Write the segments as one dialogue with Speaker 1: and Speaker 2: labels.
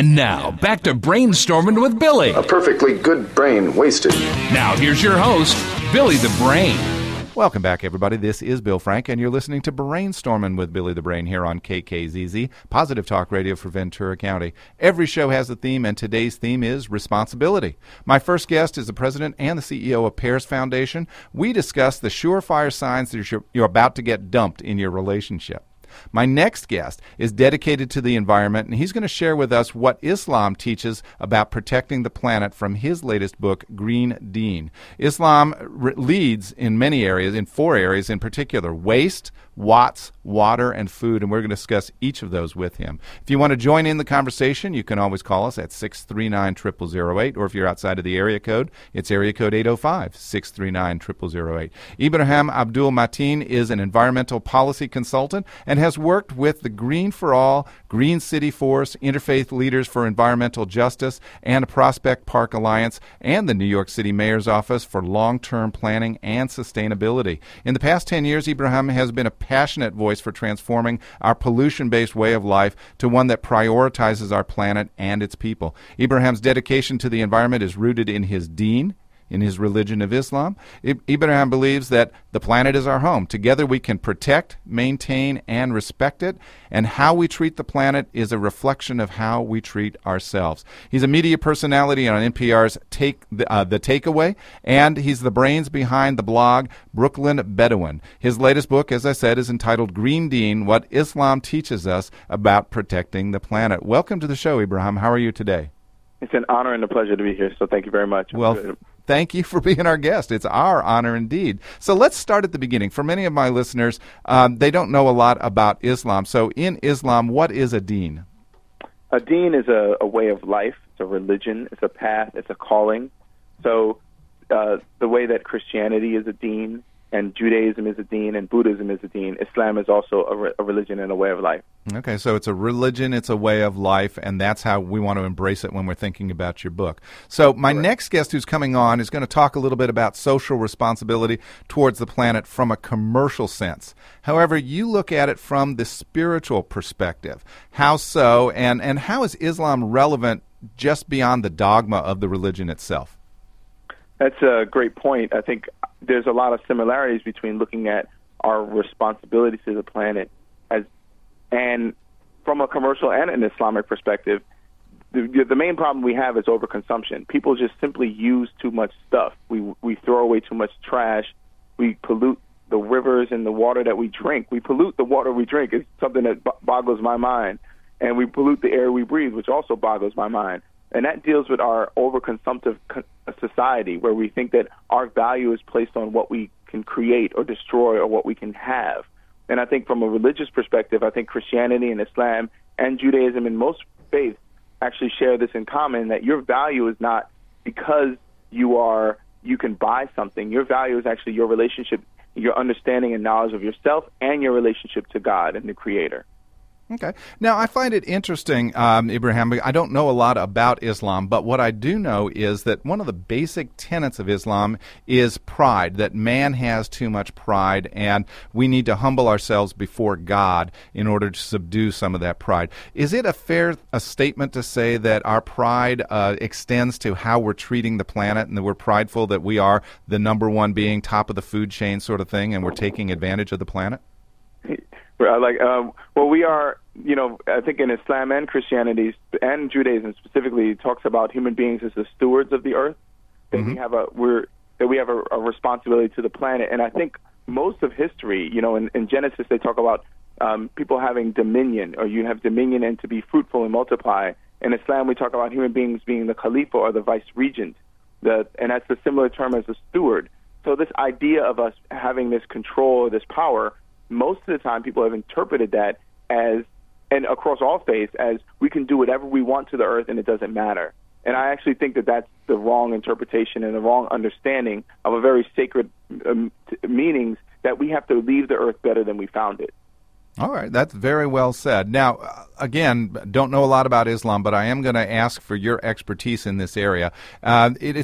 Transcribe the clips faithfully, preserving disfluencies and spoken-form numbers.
Speaker 1: And now, back to Brainstorming with Billy.
Speaker 2: A perfectly good brain wasted.
Speaker 1: Now, here's your host, Billy the Brain.
Speaker 3: Welcome back, everybody. This is Bill Frank, and you're listening to Brainstorming with Billy the Brain here on K K Z Z, Positive Talk Radio for Ventura County. Every show has a theme, and today's theme is responsibility. My first guest is the president and the C E O of Pears Foundation. We discuss the surefire signs that you're, you're about to get dumped in your relationship. My next guest is dedicated to the environment, and he's going to share with us what Islam teaches about protecting the planet from his latest book, Green Deen. Islam re- leads in many areas, in four areas in particular: waste, watts, water, and food, and we're going to discuss each of those with him. If you want to join in the conversation, you can always call us at six three nine, zero zero zero eight, or if you're outside of the area code, it's area code eight oh five, six three nine, zero zero zero eight. Ibrahim Abdul Mateen is an environmental policy consultant and has worked with the Green for All, Green City Force, Interfaith Leaders for Environmental Justice, and Prospect Park Alliance, and the New York City Mayor's Office for long-term planning and sustainability. In the past ten years, Ibrahim has been a passionate voice for transforming our pollution-based way of life to one that prioritizes our planet and its people. Ibrahim's dedication to the environment is rooted in his deen, in his religion of Islam. Ibrahim believes that the planet is our home. Together we can protect, maintain, and respect it, and how we treat the planet is a reflection of how we treat ourselves. He's a media personality on N P R's Take the, uh, the Takeaway, and he's the brains behind the blog Brooklyn Bedouin. His latest book, as I said, is entitled Green Deen, What Islam Teaches Us About Protecting the Planet. Welcome to the show, Ibrahim. How are you today?
Speaker 4: It's an honor and a pleasure to be here, so thank you very much.
Speaker 3: Well, thank you for being our guest. It's our honor indeed. So let's start at the beginning. For many of my listeners, um, they don't know a lot about Islam. So in Islam, what is a deen?
Speaker 4: A deen is a, a way of life. It's a religion. It's a path. It's a calling. So uh, the way that Christianity is a deen, and Judaism is a deen, and Buddhism is a deen, Islam is also a, re- a religion and a way of life.
Speaker 3: Okay, so it's a religion, it's a way of life, and that's how we want to embrace it when we're thinking about your book. So my
Speaker 4: Correct.
Speaker 3: next guest who's coming on is going to talk a little bit about social responsibility towards the planet from a commercial sense. However, you look at it from the spiritual perspective. How so, and, and how is Islam relevant just beyond the dogma of the religion itself?
Speaker 4: That's a great point. I think there's a lot of similarities between looking at our responsibility to the planet as, and from a commercial and an Islamic perspective, the, the main problem we have is overconsumption. People just simply use too much stuff. We we throw away too much trash. We pollute the rivers and the water that we drink. We pollute the water we drink. It's something that b- boggles my mind. And we pollute the air we breathe, which also boggles my mind. And that deals with our overconsumptive co- society, where we think that our value is placed on what we can create or destroy or what we can have. And I think from a religious perspective, I think Christianity and Islam and Judaism and most faiths actually share this in common, that your value is not because you are you can buy something. Your value is actually your relationship, your understanding and knowledge of yourself and your relationship to God and the Creator.
Speaker 3: Okay. Now, I find it interesting, um, Ibrahim, I don't know a lot about Islam, but what I do know is that one of the basic tenets of Islam is pride, that man has too much pride, and we need to humble ourselves before God in order to subdue some of that pride. Is it a fair a statement to say that our pride uh, extends to how we're treating the planet, and that we're prideful that we are the number one being, top of the food chain sort of thing, and we're taking advantage of the planet?
Speaker 4: Like, um, well, we are, you know, I think in Islam and Christianity and Judaism specifically, it talks about human beings as the stewards of the earth. That mm-hmm. we have a we're that we have a, a responsibility to the planet. And I think most of history, you know, in, in Genesis they talk about um, people having dominion, or you have dominion and to be fruitful and multiply. In Islam, we talk about human beings being the Khalifa or the vice regent, the, and that's a similar term as a steward. So this idea of us having this control or this power, most of the time people have interpreted that as, and across all faiths, as we can do whatever we want to the earth and it doesn't matter. And I actually think that that's the wrong interpretation and the wrong understanding of a very sacred um, t- meanings, that we have to leave the earth better than we found it.
Speaker 3: All right, that's very well said. Now, uh, again, don't know a lot about Islam, but I am going to ask for your expertise in this area. Uh, it, it's a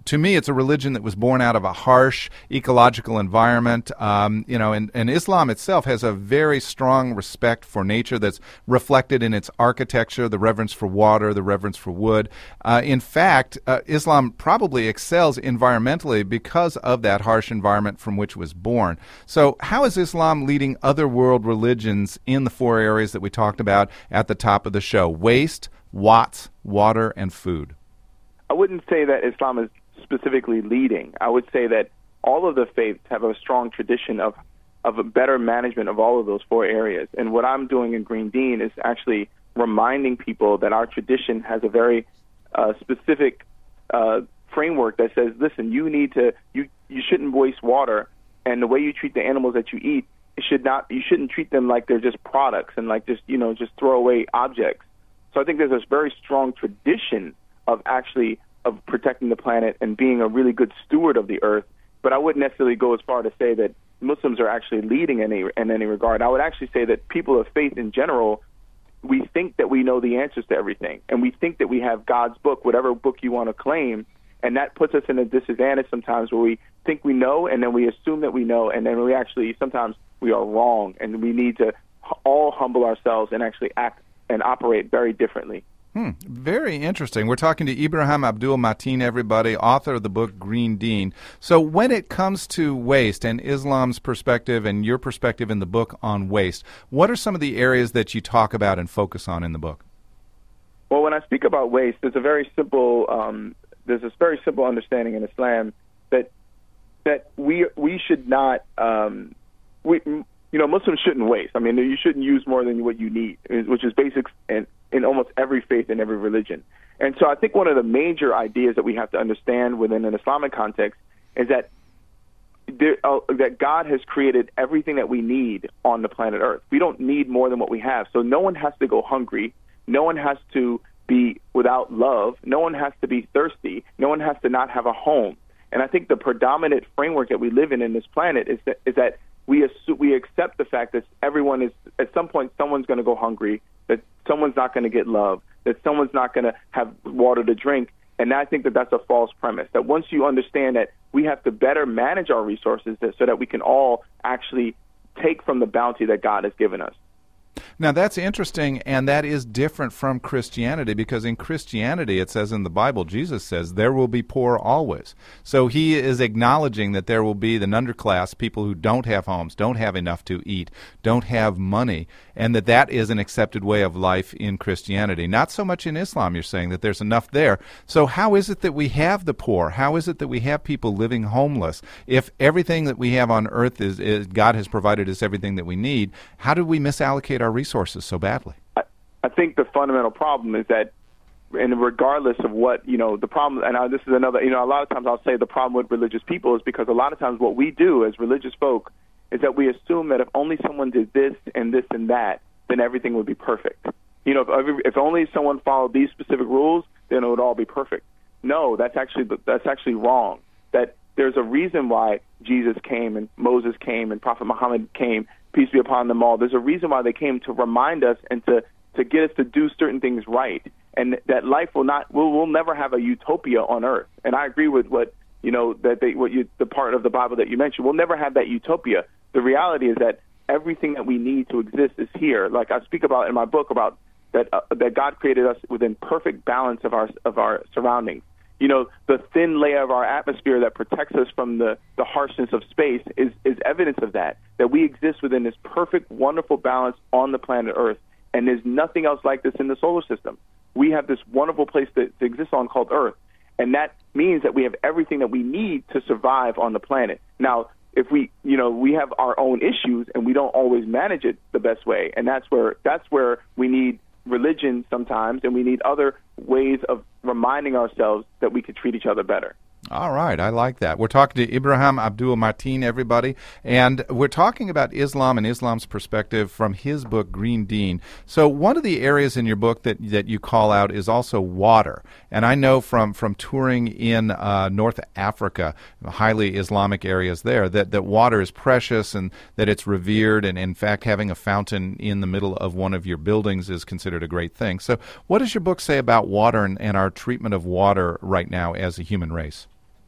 Speaker 3: to me, it's a religion that was born out of a harsh ecological environment. Um, you know, and, and Islam itself has a very strong respect for nature that's reflected in its architecture, the reverence for water, the reverence for wood. Uh, in fact, uh, Islam probably excels environmentally because of that harsh environment from which it was born. So how is Islam leading other world religions in the four areas that we talked about at the top of the show? Waste, watts, water, and food.
Speaker 4: I wouldn't say that Islam is specifically leading. I would say that all of the faiths have a strong tradition of of a better management of all of those four areas. And what I'm doing in Green Dean is actually reminding people that our tradition has a very uh, specific uh, framework that says, listen, you need to, you, you shouldn't waste water, and the way you treat the animals that you eat, it should not, you shouldn't treat them like they're just products and like just, you know, just throwaway objects. So I think there's this very strong tradition of actually of protecting the planet and being a really good steward of the earth. But I wouldn't necessarily go as far to say that Muslims are actually leading in any, in any regard. I would actually say that people of faith in general, we think that we know the answers to everything, and we think that we have God's book, whatever book you want to claim, and that puts us in a disadvantage sometimes where we think we know, and then we assume that we know, and then we actually, sometimes we are wrong, and we need to all humble ourselves and actually act and operate very differently.
Speaker 3: Hmm, very interesting. We're talking to Ibrahim Abdul Mateen, everybody, author of the book Green Dean. So when it comes to waste and Islam's perspective and your perspective in the book on waste, what are some of the areas that you talk about and focus on in the book?
Speaker 4: Well, when I speak about waste, there's a very simple um, there's this very simple understanding in Islam that that we we should not um, we you know Muslims shouldn't waste. I mean, you shouldn't use more than what you need, which is basic and in almost every faith and every religion. And so I think one of the major ideas that we have to understand within an Islamic context is that there, uh, that God has created everything that we need on the planet Earth. We don't need more than what we have. So no one has to go hungry. No one has to be without love. No one has to be thirsty. No one has to not have a home. And I think the predominant framework that we live in in this planet is that, is that we assume, we accept the fact that everyone is, at some point, someone's going to go hungry, that someone's not going to get love, that someone's not going to have water to drink. And I think that that's a false premise, that once you understand that we have to better manage our resources so that we can all actually take from the bounty that God has given us.
Speaker 3: Now, that's interesting, and that is different from Christianity, because in Christianity, it says in the Bible, Jesus says, there will be poor always. So he is acknowledging that there will be the underclass, people who don't have homes, don't have enough to eat, don't have money, and that that is an accepted way of life in Christianity. Not so much in Islam, you're saying, that there's enough there. So how is it that we have the poor? How is it that we have people living homeless? If everything that we have on earth is, is God has provided us everything that we need, how do we misallocate our resources so badly?
Speaker 4: I, I think the fundamental problem is that, and regardless of what, you know, the problem, and I, this is another, you know, a lot of times I'll say the problem with religious people is because a lot of times what we do as religious folk is that we assume that if only someone did this and this and that, then everything would be perfect. You know, if, if only someone followed these specific rules, then it would all be perfect. No, that's actually that's actually wrong. That there's a reason why Jesus came and Moses came and Prophet Muhammad came, peace be upon them all. There's a reason why they came, to remind us and to, to get us to do certain things right. And that life will not, we'll, we'll never have a utopia on earth. And I agree with what, you know, that they, what you, the part of the Bible that you mentioned. We'll never have that utopia. The reality is that everything that we need to exist is here. Like I speak about in my book about that, uh, that God created us within perfect balance of our, of our surroundings. You know, the thin layer of our atmosphere that protects us from the, the harshness of space is, is evidence of that, that we exist within this perfect, wonderful balance on the planet Earth. And there's nothing else like this in the solar system. We have this wonderful place to, to exist on called Earth. And that means that we have everything that we need to survive on the planet. Now, if we, you know, we have our own issues and we don't always manage it the best way. And that's where, that's where we need religion sometimes, and we need other ways of reminding ourselves that we could treat each other better.
Speaker 3: All right, I like that. We're talking to Ibrahim Abdul Mateen, everybody, and we're talking about Islam and Islam's perspective from his book, Green Dean. So one of the areas in your book that, that you call out is also water. And I know from, from touring in uh, North Africa, highly Islamic areas there, that, that water is precious and that it's revered, and in fact having a fountain in the middle of one of your buildings is considered a great thing. So what does your book say about water and, and our treatment of water right now as a human race?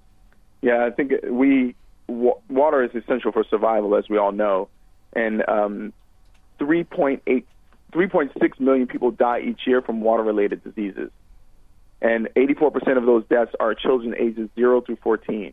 Speaker 4: Yeah, I think we w- water is essential for survival, as we all know, and um, three point eight, three point six million people die each year from water-related diseases, and eighty-four percent of those deaths are children ages zero through fourteen.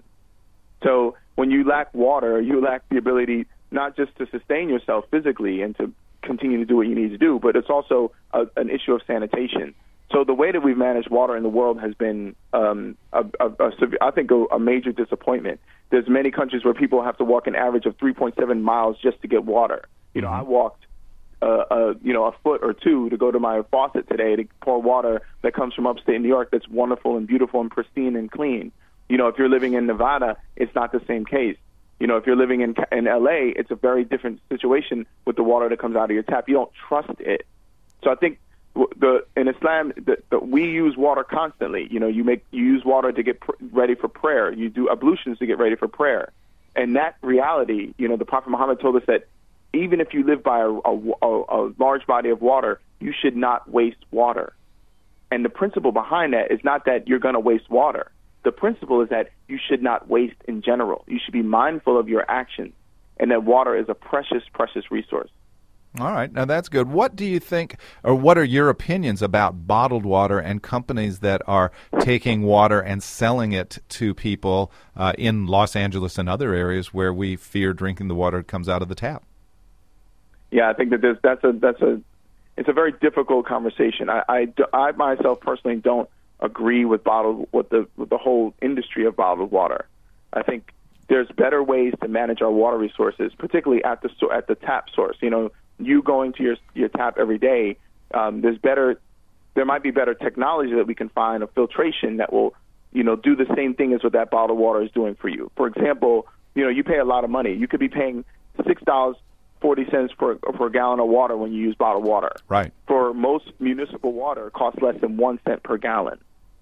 Speaker 4: So when you lack water, you lack the ability not just to sustain yourself physically and to continue to do what you need to do, but it's also a, an issue of sanitation. So the way that we've managed water in the world has been, um, a, a, a, I think, a, a major disappointment. There's many countries where people have to walk an average of three point seven miles just to get water. You know, I walked, uh, uh, you know, a foot or two to go to my faucet today to pour water that comes from upstate New York that's wonderful and beautiful and pristine and clean. You know, if you're living in Nevada, it's not the same case. You know, if you're living in in L A, it's a very different situation with the water that comes out of your tap. You don't trust it. So I think the in Islam, the, the, we use water constantly. You know, you make you use water to get pr- ready for prayer. You do ablutions to get ready for prayer. And that reality, you know, the Prophet Muhammad told us that even if you live by a, a, a large body of water, you should not waste water. And the principle behind that is not that you're going to waste water. The principle is that you should not waste in general. You should be mindful of your actions, and that water is a precious, precious resource.
Speaker 3: All right. Now, that's good. What do you think, or what are your opinions about bottled water and companies that are taking water and selling it to people uh, in Los Angeles and other areas where we fear drinking the water that comes out of the tap?
Speaker 4: Yeah, I think that there's, that's a that's a it's a very difficult conversation. I, I, I myself personally don't agree with bottled with the with the whole industry of bottled water. I think there's better ways to manage our water resources, particularly at the at the tap source. You know, you going to your your tap every day. Um, there's better. There might be better technology that we can find of filtration that will, you know, do the same thing as what that bottled water is doing for you. For example, you know, you pay a lot of money. You could be paying six dollars forty cents per per gallon of water when you use bottled water.
Speaker 3: Right.
Speaker 4: For most municipal water, it costs less than one cent per gallon.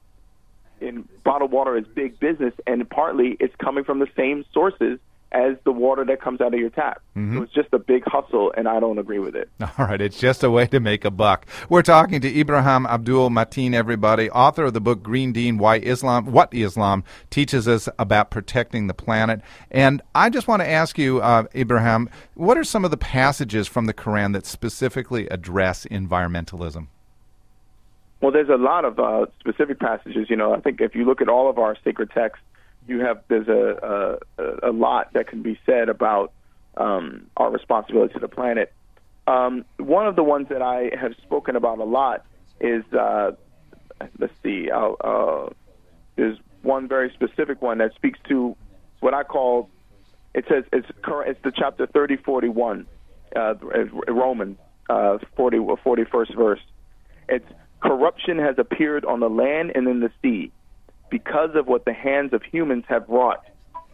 Speaker 4: And bottled water is big business, and partly it's coming from the same sources as the water that comes out of your tap. Mm-hmm. So it's just a big hustle, and I don't agree with it.
Speaker 3: All right, it's just a way to make a buck. We're talking to Ibrahim Abdul Mateen, everybody, author of the book Green Deen, Why Islam, What Islam Teaches Us About Protecting the Planet. And I just want to ask you, uh, Ibrahim, what are some of the passages from the Quran that specifically address environmentalism?
Speaker 4: Well, there's a lot of uh, specific passages. You know, I think if you look at all of our sacred texts, you have there's a a, a lot that can be said about um, our responsibility to the planet. Um, one of the ones that I have spoken about a lot is uh, let's see, I'll, uh, there's one very specific one that speaks to what I call it says it's it's the chapter thirty forty-one, uh, Romans uh, forty forty-first verse. It's corruption has appeared on the land and in the sea because of what the hands of humans have wrought.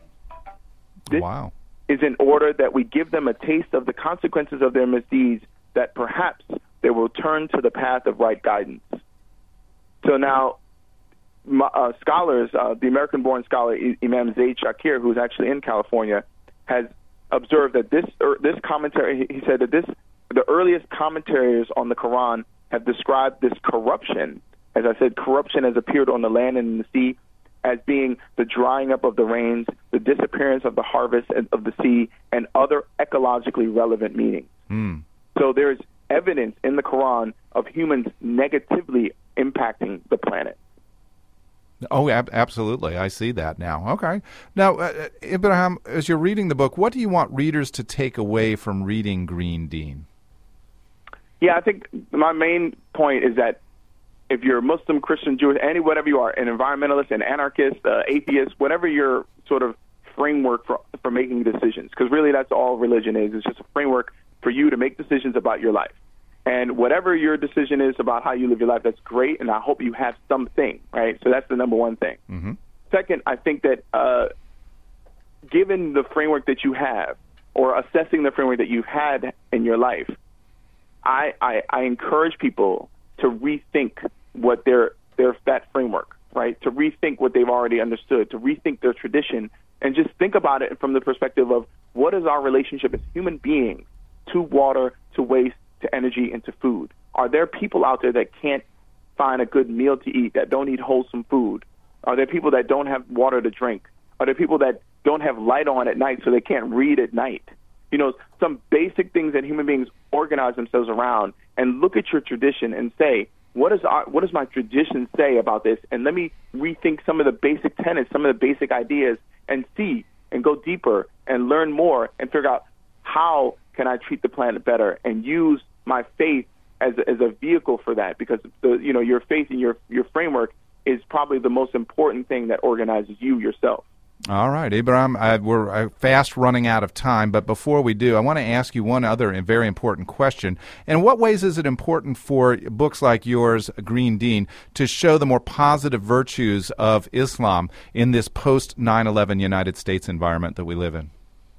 Speaker 4: This
Speaker 3: wow.
Speaker 4: is in order that we give them a taste of the consequences of their misdeeds, that perhaps they will turn to the path of right guidance. So now, uh, scholars, uh, the American-born scholar Imam Zaid Shakir, who's actually in California, has observed that this er, this commentary, he said that this the earliest commentaries on the Quran have described this corruption. As I said, corruption has appeared on the land and in the sea as being the drying up of the rains, the disappearance of the harvest of the sea, and other ecologically relevant meanings.
Speaker 3: Mm.
Speaker 4: So there's evidence in the Quran of humans negatively impacting the planet.
Speaker 3: Oh, ab- absolutely. I see that now. Okay. Now, uh, Ibrahim, as you're reading the book, what do you want readers to take away from reading Green Deen?
Speaker 4: Yeah, I think my main point is that if you're Muslim, Christian, Jewish, any whatever you are, an environmentalist, an anarchist, uh, atheist, whatever your sort of framework for for making decisions, because really that's all religion is. It's just a framework for you to make decisions about your life. And whatever your decision is about how you live your life, that's great, and I hope you have something, right? So that's the number one thing. Mm-hmm. Second, I think that uh, given the framework that you have, or assessing the framework that you've had in your life, I, I, I encourage people to rethink what their their that framework, right? To rethink what they've already understood, to rethink their tradition, and just think about it from the perspective of what is our relationship as human beings to water, to waste, to energy, and to food. Are there people out there that can't find a good meal to eat, that don't eat wholesome food? Are there people that don't have water to drink? Are there people that don't have light on at night so they can't read at night? You know, some basic things that human beings organize themselves around, and look at your tradition and say, what does our, what does my tradition say about this? And let me rethink some of the basic tenets, some of the basic ideas, and see and go deeper and learn more and figure out how can I treat the planet better and use my faith as a, as a vehicle for that, because the you know your faith and your your framework is probably the most important thing that organizes you yourself.
Speaker 3: All right, Ibrahim, I, we're fast running out of time, but before we do, I want to ask you one other and very important question. In what ways is it important for books like yours, Green Deen, to show the more positive virtues of Islam in this post nine eleven United States environment that we live in?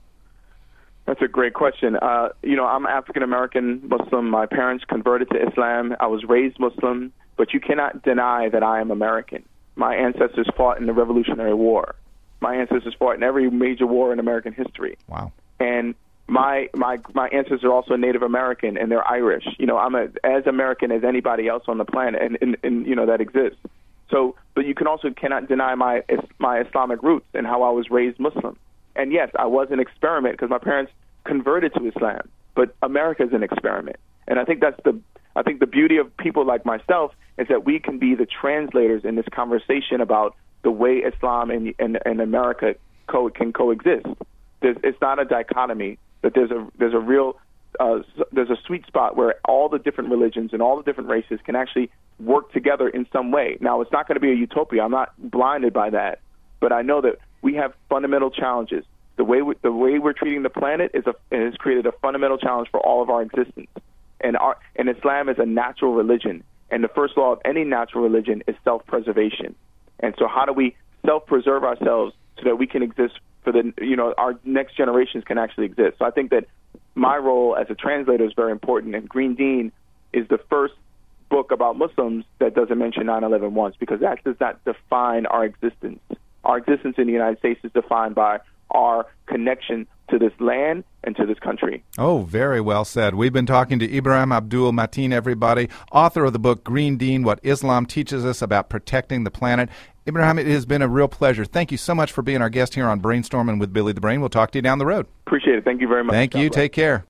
Speaker 4: That's a great question. Uh, you know, I'm African-American Muslim. My parents converted to Islam. I was raised Muslim, but you cannot deny that I am American. My ancestors fought in the Revolutionary War. My ancestors fought in every major war in American history.
Speaker 3: Wow.
Speaker 4: And my my my ancestors are also Native American, and they're Irish. You know, I'm a, as American as anybody else on the planet, and, and, and you know that exists. So, but you can also cannot deny my my Islamic roots and how I was raised Muslim. And yes, I was an experiment because my parents converted to Islam. But America is an experiment, and I think that's the I think the beauty of people like myself is that we can be the translators in this conversation about the way Islam and, and, and America co- can coexist. There's, it's not a dichotomy. That there's a there's a real uh, there's a sweet spot where all the different religions and all the different races can actually work together in some way. Now, it's not going to be a utopia. I'm not blinded by that, but I know that we have fundamental challenges. The way we, the way we're treating the planet is a has created a fundamental challenge for all of our existence. And our and Islam is a natural religion, and the first law of any natural religion is self-preservation. And so how do we self-preserve ourselves so that we can exist for the, you know, our next generations can actually exist? So I think that my role as a translator is very important, and Green Deen is the first book about Muslims that doesn't mention nine eleven once, because that does not define our existence. Our existence in the United States is defined by our connection to this land and to this country.
Speaker 3: Oh, very well said. We've been talking to Ibrahim Abdul Mateen, everybody, author of the book Green Deen, What Islam Teaches Us About Protecting the Planet. Ibrahim, it has been a real pleasure. Thank you so much for being our guest here on Brainstorming with Billy the Brain. We'll talk to you down the road.
Speaker 4: Appreciate it. Thank you very much.
Speaker 3: Thank you. Take care.